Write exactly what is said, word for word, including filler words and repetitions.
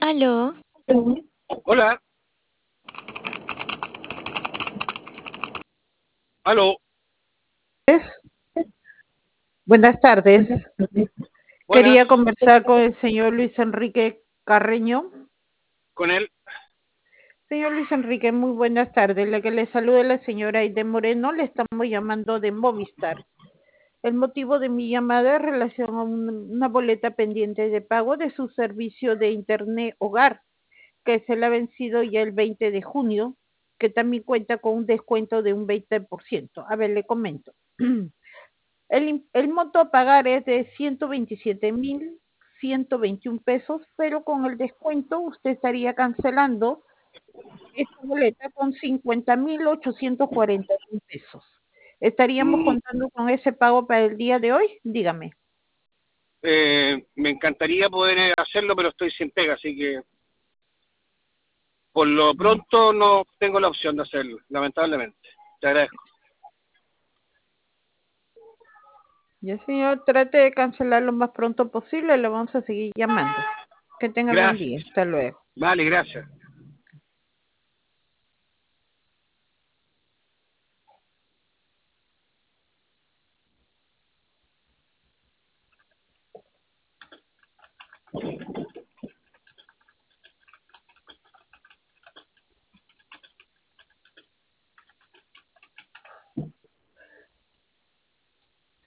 Aló, Hola, aló, Es- Buenas tardes. buenas, Quería conversar con el señor Luis Enrique Carreño. con él. Señor Luis Enrique, muy buenas tardes. La que le saluda la señora Aide Moreno, le estamos llamando de Movistar. El motivo de mi llamada es relación a un- una boleta pendiente de pago de su servicio de Internet Hogar, que se le ha vencido ya el veinte de junio, que también cuenta con un descuento de un veinte por ciento. A ver, le comento. El, el monto a pagar es de ciento veintisiete mil ciento veintiún pesos, pero con el descuento usted estaría cancelando esta boleta con cincuenta mil ochocientos cuarenta pesos. ¿Estaríamos Mm, contando con ese pago para el día de hoy? Dígame. eh, me encantaría poder eh, hacerlo, pero estoy sin pega, así que por lo pronto no tengo la opción de hacerlo, lamentablemente. Te agradezco. Ya, señor, trate de cancelar lo más pronto posible. Le vamos a seguir llamando. Que tenga buen Gracias. día. Hasta luego. Vale, gracias.